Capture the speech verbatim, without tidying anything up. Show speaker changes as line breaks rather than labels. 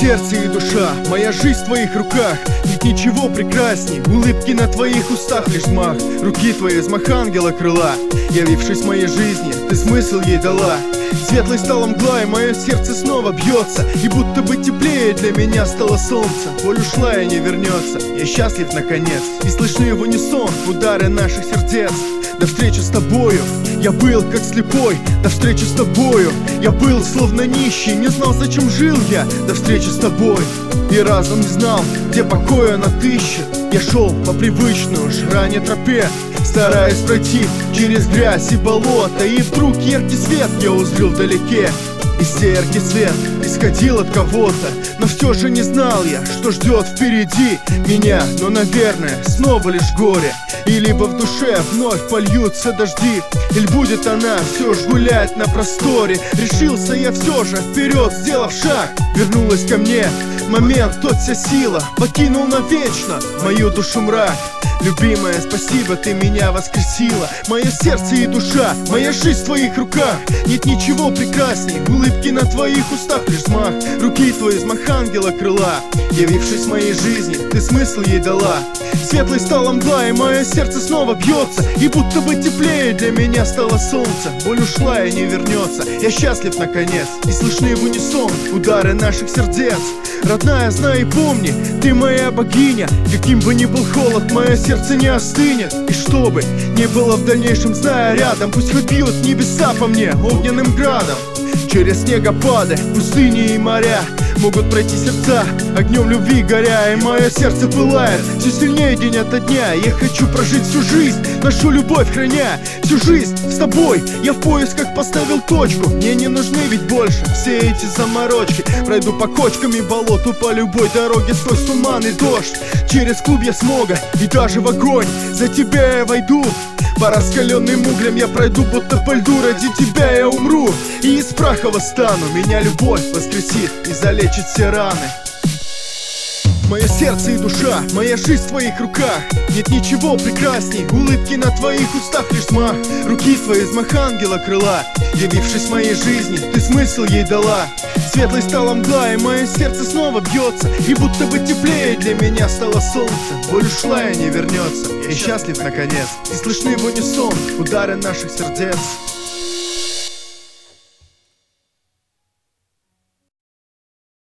сердце и душа, моя жизнь в твоих руках. Нет ничего прекрасней, улыбки на твоих устах лишь взмах руки твоей, взмах ангела крыла. Явившись в моей жизни, ты смысл ей дала. Светлой стала мгла, и мое сердце снова бьется, и будто бы теплее для меня стало солнце. Боль ушла и не вернется, я счастлив наконец, и слышны в унисон удары наших сердец. До встречи с тобою я был как слепой, до встречи с тобою я был словно нищий, не знал, зачем жил я. До встречи с тобой и разум не знал, где покой он отыщет. Я шел по привычной уж ранее тропе, стараясь пройти через грязь и болото, и вдруг яркий свет я узрел вдалеке. И сей яркий свет исходил от кого-то, но все же не знал я, что ждет впереди меня. Но, наверное, снова лишь горе, и либо в душе вновь польются дожди, или будет она все ж гулять на просторе. Решился я все же вперед, сделав шаг, вернулась ко мне момент, тот вся сила покинул навечно мою душу мрак. Любимая, спасибо, ты меня воскресила. Мое сердце и душа, моя жизнь в твоих руках. Нет ничего прекрасней, улыбки на твоих устах лишь взмах руки твои, взмах ангела крыла. Явившись в моей жизни, ты смысл ей дала. Светлой стала мгла, и мое сердце снова бьется, и будто бы теплее для меня стало солнце. Боль ушла и не вернется, я счастлив наконец, и слышны в унисон удары наших сердец. Родная, знай и помни, ты моя богиня. Каким бы ни был холод, мое сердце не остынет. И что бы ни было в дальнейшем, знай рядом, пусть хоть бьют небеса по мне огненным градом. Через снегопады, пустыни и моря могут пройти сердца, огнем любви горя. И мое сердце пылает все сильнее день ото дня. Я хочу прожить всю жизнь, нашу любовь храня. Всю жизнь с тобой я в поисках поставил точку. Мне не нужны ведь больше все эти заморочки. Пройду по кочкам и болоту, по любой дороге сквозь туман и дождь, через клубья смога и даже в огонь. За тебя я войду, по раскаленным углям я пройду, будто по льду. Ради тебя я умру и из праха восстану. Меня любовь воскресит и залечит все раны. Мое сердце и душа, моя жизнь в твоих руках. Нет ничего прекрасней, улыбки на твоих устах лишь взмах руки твои, взмах ангела крыла. Явившись в моей жизни, ты смысл ей дала. Светлой стала мгла, и мое сердце снова бьется, и будто бы теплее для меня стало солнце. Боль ушла и не вернется, я счастлив наконец, и слышны в унисон удары наших сердец.